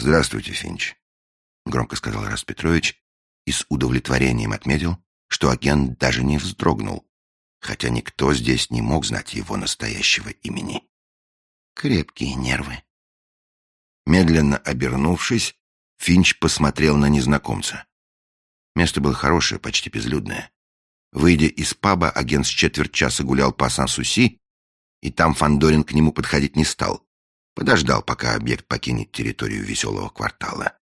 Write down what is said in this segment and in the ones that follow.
«Здравствуйте, Финч», — громко сказал Эраст Петрович и с удовлетворением отметил, что агент даже не вздрогнул, хотя никто здесь не мог знать его настоящего имени. Крепкие нервы. Медленно обернувшись, Финч посмотрел на незнакомца. Место было хорошее, почти безлюдное. Выйдя из паба, агент с четверть часа гулял по Сан-Суси, и там Фандорин к нему подходить не стал. Подождал, пока объект покинет территорию веселого квартала.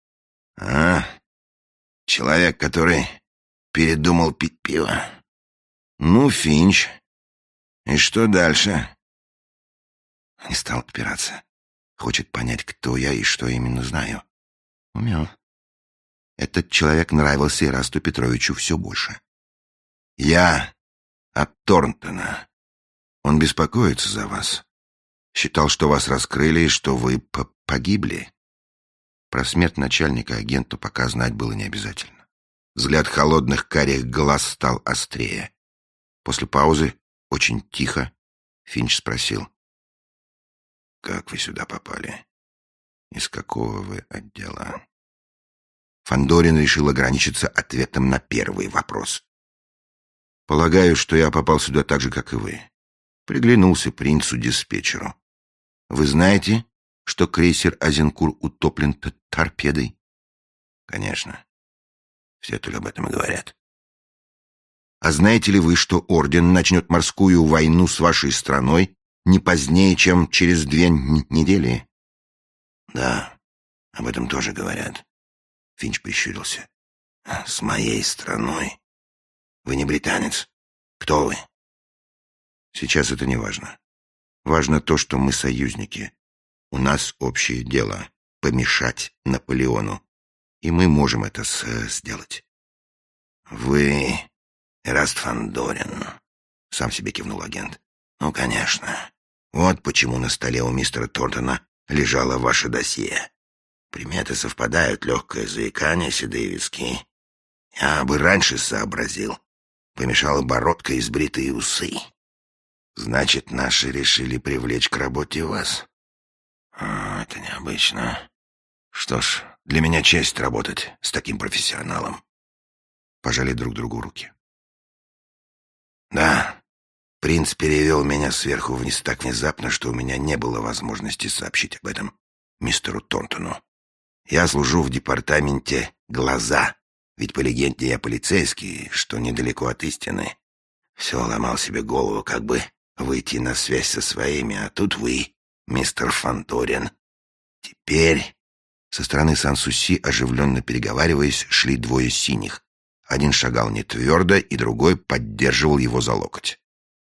Человек, который передумал пить пиво. Ну, Финч. И что дальше? Не стал отпираться. Хочет понять, кто я и что именно знаю. Умел. Этот человек нравился Эрасту Петровичу все больше. Я от Торнтона. Он беспокоится за вас. Считал, что вас раскрыли и что вы погибли. Про смерть начальника агенту пока знать было не обязательно. Взгляд холодных карих глаз стал острее. После паузы, очень тихо, Финч спросил: «Как вы сюда попали? Из какого вы отдела?» Фандорин решил ограничиться ответом на первый вопрос. «Полагаю, что я попал сюда так же, как и вы. Приглянулся принцу-диспетчеру. Вы знаете, что крейсер «Азенкур» утоплен торпедой?» «Конечно. Все только об этом и говорят». «А знаете ли вы, что Орден начнет морскую войну с вашей страной не позднее, чем через 2 недели?» «Да, об этом тоже говорят». Финч прищурился. «С моей страной? Вы не британец. Кто вы?» «Сейчас это не важно. Важно то, что мы союзники. У нас общее дело — помешать Наполеону. И мы можем это сделать». «Вы Эраст Фандорин», — сам себе кивнул агент. «Ну, конечно. Вот почему на столе у мистера Торнтона лежало ваше досье. Приметы совпадают, легкое заикание, седые виски. Я бы раньше сообразил. Помешала бородка и сбритые усы. Значит, наши решили привлечь к работе вас. Это необычно. Что ж, для меня честь работать с таким профессионалом». Пожали друг другу руки. «Да, принц перевел меня сверху вниз так внезапно, что у меня не было возможности сообщить об этом мистеру Торнтону. Я служу в департаменте «Глаза», ведь по легенде я полицейский, что недалеко от истины. Все ломал себе голову, как бы выйти на связь со своими, а тут вы, мистер Фандорин. Теперь...» Со стороны Сан-Суси, оживленно переговариваясь, шли 2 синих. Один шагал не твердо, и другой поддерживал его за локоть.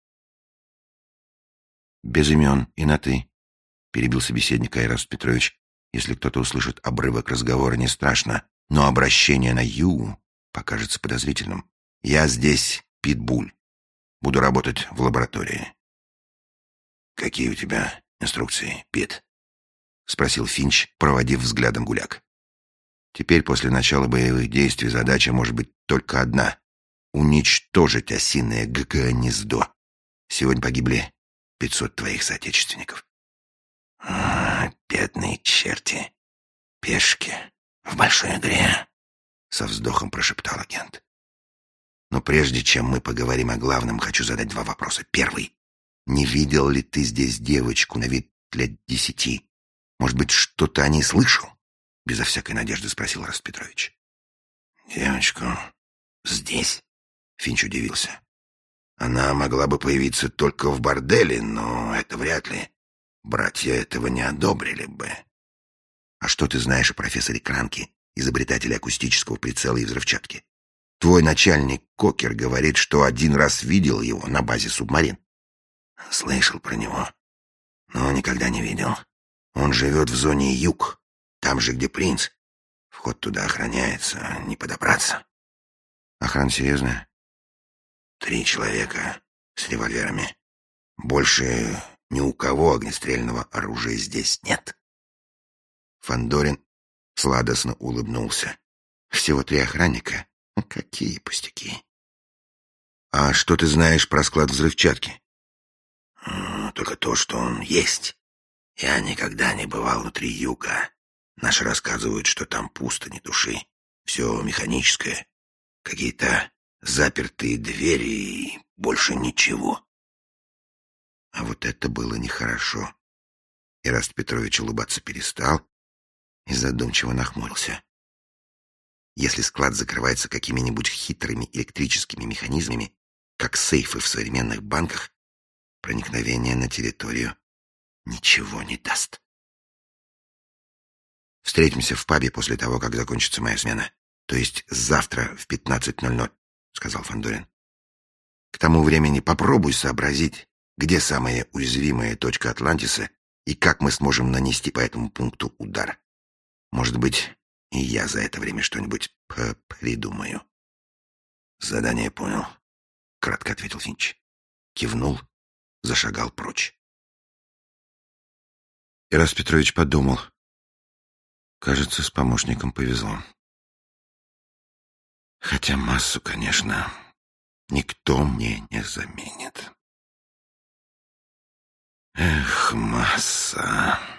«Без имен и на «ты», — перебил собеседника Эраст Петрович. «Если кто-то услышит обрывок разговора, не страшно, но обращение на «ю» покажется подозрительным. Я здесь Питбуль. Буду работать в лаборатории». «Какие у тебя инструкции, Пит?» — спросил Финч, проводив взглядом гуляк. «Теперь, после начала боевых действий, задача может быть только одна — уничтожить осиное гнездо. Сегодня погибли 500 твоих соотечественников». «Бедные черти, пешки в большой игре», — со вздохом прошептал агент. «Но прежде чем мы поговорим о главном, хочу задать 2 вопроса. Первый. Не видел ли ты здесь девочку на вид лет 10? Может быть, что-то о ней слышал?» Безо всякой надежды спросил Эраст Петрович. «Девочку здесь?» Финч удивился. «Она могла бы появиться только в борделе, но это вряд ли. Братья этого не одобрили бы». «А что ты знаешь о профессоре Кранке, изобретателе акустического прицела и взрывчатки? Твой начальник Кокер говорит, что 1 раз видел его на базе субмарин». «Слышал про него, но никогда не видел. Он живет в зоне юг, там же, где принц. Вход туда охраняется, не подобраться». «Охрана серьезная?» 3 человека с револьверами. Больше ни у кого огнестрельного оружия здесь нет». Фандорин сладостно улыбнулся. «Всего 3 охранника? Какие пустяки!» «А что ты знаешь про склад взрывчатки?» «Только то, что он есть. Я никогда не бывал внутри юга, Наши рассказывают, что там пусто, ни души. Все механическое. Какие-то запертые двери и больше ничего. А вот это было нехорошо. Ираст Петрович улыбаться перестал и задумчиво нахмурился. Если склад закрывается какими-нибудь хитрыми электрическими механизмами, как сейфы в современных банках, проникновение на территорию ничего не даст. «Встретимся в пабе после того, как закончится моя смена. То есть завтра в 15:00, — сказал Фандорин. К тому времени попробуй сообразить, где самая уязвимая точка Атлантиса и как мы сможем нанести по этому пункту удар. Может быть, и я за это время что-нибудь придумаю». «Задание понял», — кратко ответил Финч. Кивнул, зашагал прочь. Ираст Петрович подумал. Кажется, с помощником повезло. Хотя массу, конечно, никто мне не заменит. Эх, масса.